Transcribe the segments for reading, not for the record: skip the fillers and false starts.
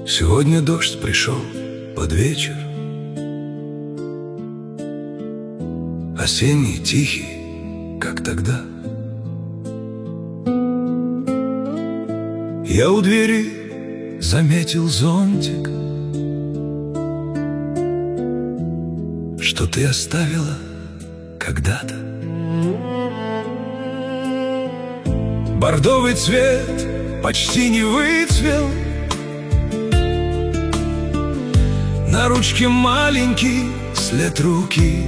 Сегодня дождь пришел под вечер, осенний, тихий, как тогда. Я у двери заметил зонтик, что ты оставила когда-то. Бордовый цвет почти не выцвел, на ручке маленький след руки.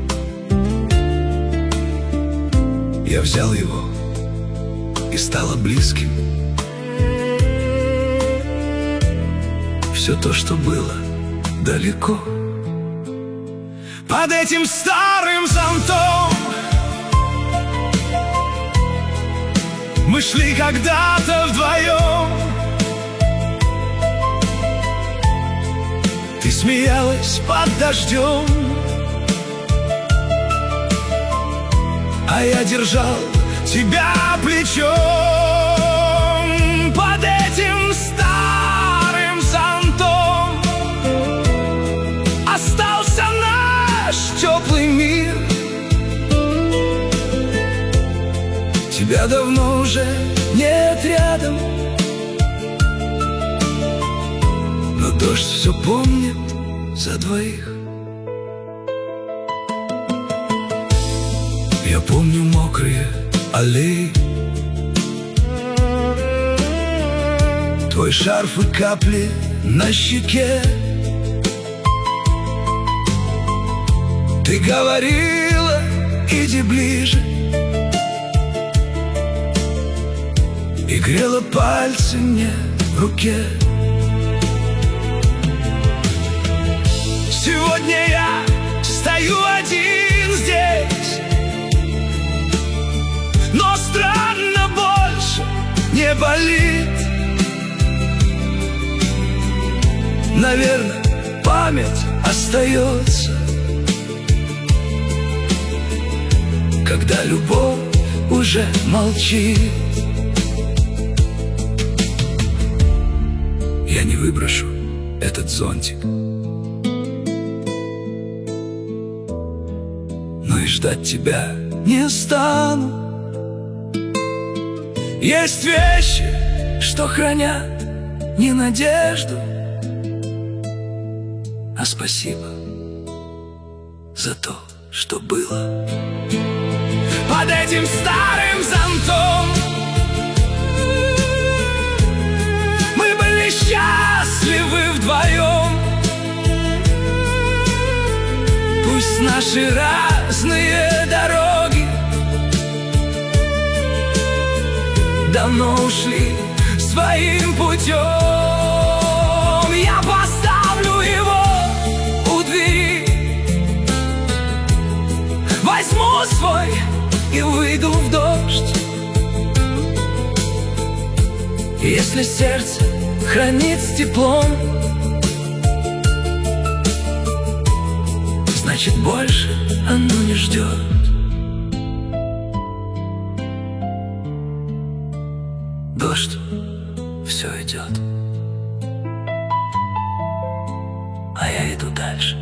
Я взял его и стало близким все то, что было далеко. Под этим старым зонтом мы шли когда-то вдвоем. Ты смеялась под дождем, а я держал тебя плечом. Под этим старым зонтом остался наш теплый мир. Тебя давно уже нет рядом, но дождь все помнит за двоих. Я помню мокрые аллеи, твой шарф и капли на щеке. Ты говорила: иди ближе, и грела пальцы мне в руке. Сегодня я стою один здесь, но странно больше не болит. Наверное, память остается, когда любовь уже молчит. Я не выброшу этот зонтик, но и ждать тебя не стану. Есть вещи, что хранят не надежду, а спасибо за то, что было. Под этим старым зонтом мы были счастливы вдвоем. Пусть наши разные дороги давно ушли своим путем. Я поставлю его у двери, возьму свой и выйду в дождь. Если сердце хранит с теплом, значит, больше оно не ждет. Дождь все идет, а я иду дальше.